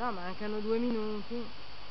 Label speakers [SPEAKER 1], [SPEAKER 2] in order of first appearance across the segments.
[SPEAKER 1] No, mancano 2 minuti.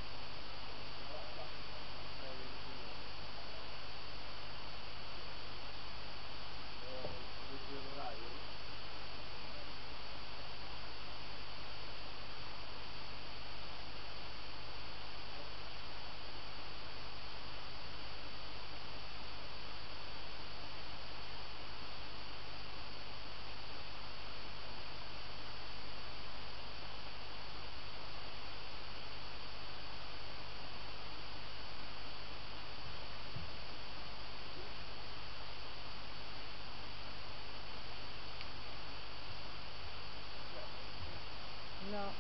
[SPEAKER 1] No.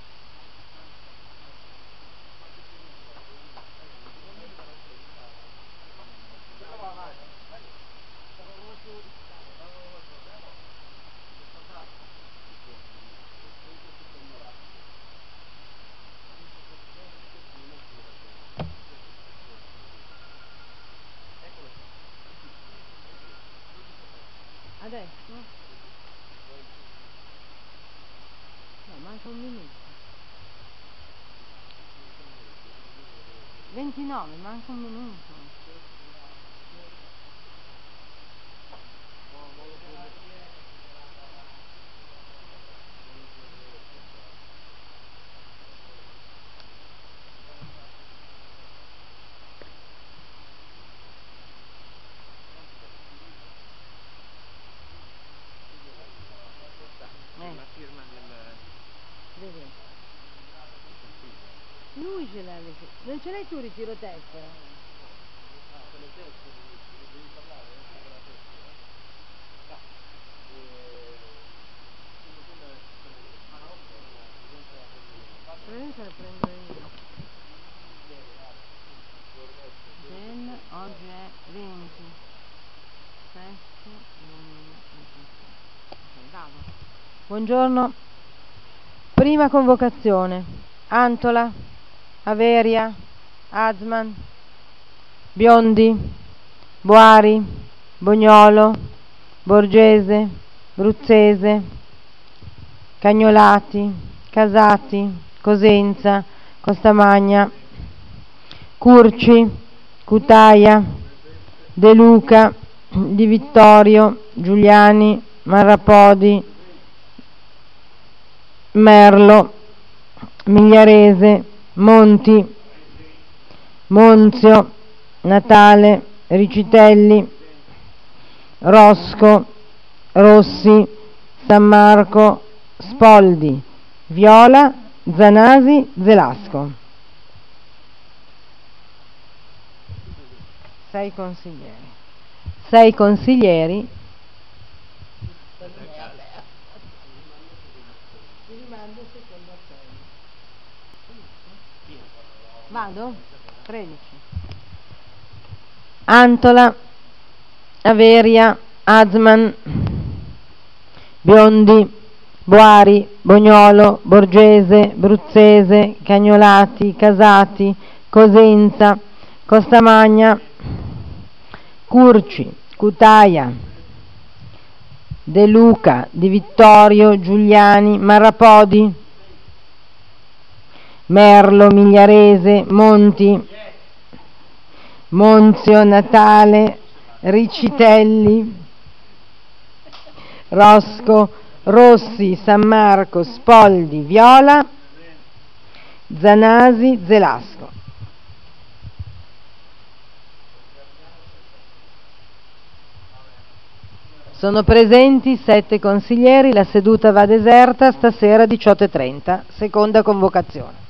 [SPEAKER 1] Adesso? No, manca 1 minuto. 29, manca 1 minuto.
[SPEAKER 2] La firma
[SPEAKER 1] Vedi? Lui ce l'ha le... Non ce l'hai tu ritiro tessera? Probabilmente la prendo io. Gen, oggi è 20. 7, 2017. Ok, vado. Buongiorno. Prima convocazione. Antola, Averia, Azman, Biondi, Boari, Bognolo, Borgese, Bruzzese, Cagnolati, Casati, Cosenza, Costamagna, Curci, Cutaia, De Luca, Di Vittorio, Giuliani, Marrapodi, Merlo, Migliarese, Monti, Monzio, Natale, Ricitelli, Rosco, Rossi, San Marco, Spoldi, Viola, Zanasi, Zelasco. 6 consiglieri. 6 consiglieri. Ti rimando secondo appello. Vado? 13. Antola, Averia, Azman, Biondi, Boari, Bognolo, Borgese, Bruzzese, Cagnolati, Casati, Cosenza, Costamagna, Curci, Cutaia, De Luca, Di Vittorio, Giuliani, Marrapodi, Merlo, Migliarese, Monti, Monzio, Natale, Ricitelli, Rosco, Rossi, San Marco, Spoldi, Viola, Zanasi, Zelasco. Sono presenti 7 consiglieri, la seduta va deserta, stasera 18:30, seconda convocazione.